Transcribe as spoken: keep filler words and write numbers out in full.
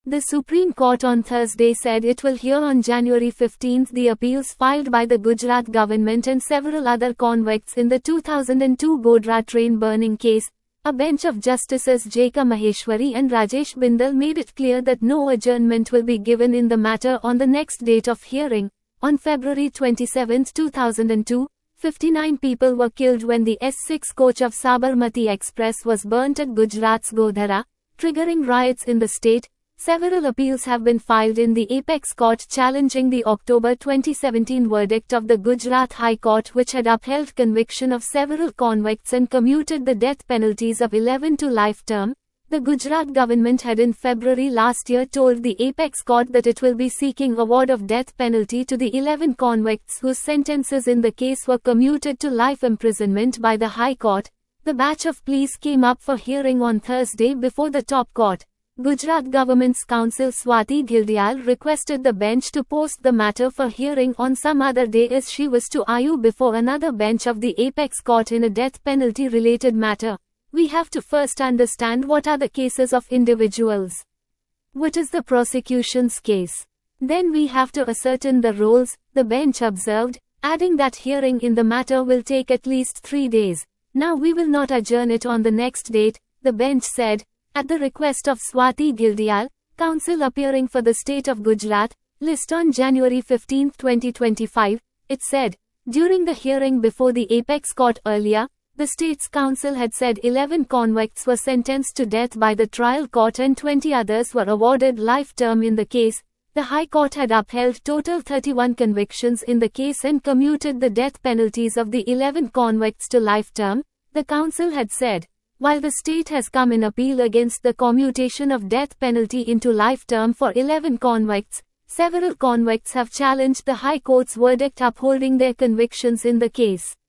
The Supreme Court on Thursday said it will hear on January fifteenth the appeals filed by the Gujarat government and several other convicts in the two thousand two Godhra train burning case. A bench of Justices J K Maheshwari and Rajesh Bindal made it clear that no adjournment will be given in the matter on the next date of hearing. On February twenty-seventh two thousand two, fifty-nine people were killed when the S six coach of Sabarmati Express was burnt at Gujarat's Godhra, triggering riots in the state. Several appeals have been filed in the Apex Court challenging the October twenty seventeen verdict of the Gujarat High Court, which had upheld conviction of several convicts and commuted the death penalties of eleven to life term. The Gujarat government had in February last year told the Apex Court that it will be seeking award of death penalty to the eleven convicts whose sentences in the case were commuted to life imprisonment by the High Court. The batch of pleas came up for hearing on Thursday before the top court. Gujarat Government's counsel Swati Gildial requested the bench to post the matter for hearing on some other day as she was to argue before another bench of the Apex Court in a death penalty related matter. We have to first understand what are the cases of individuals. What is the prosecution's case? Then we have to ascertain the roles, the bench observed, adding that hearing in the matter will take at least three days. Now we will not adjourn it on the next date, the bench said. At the request of Swati Gildial, counsel appearing for the state of Gujarat, list on January fifteenth twenty twenty-five, it said, during the hearing before the Apex Court earlier, the state's counsel had said eleven convicts were sentenced to death by the trial court and twenty others were awarded life term in the case. The High Court had upheld total thirty-one convictions in the case and commuted the death penalties of the eleven convicts to life term, the counsel had said. While the state has come in appeal against the commutation of death penalty into life term for eleven convicts, several convicts have challenged the High Court's verdict upholding their convictions in the case.